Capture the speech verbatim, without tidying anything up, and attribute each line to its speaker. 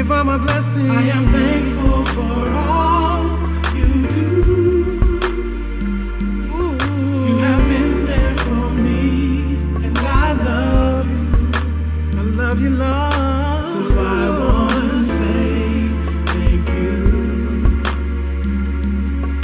Speaker 1: you for my blessing.
Speaker 2: I am thankful for all you do. Ooh. You have been there for me, and I love you.
Speaker 1: I love you, Lord.
Speaker 2: So I won't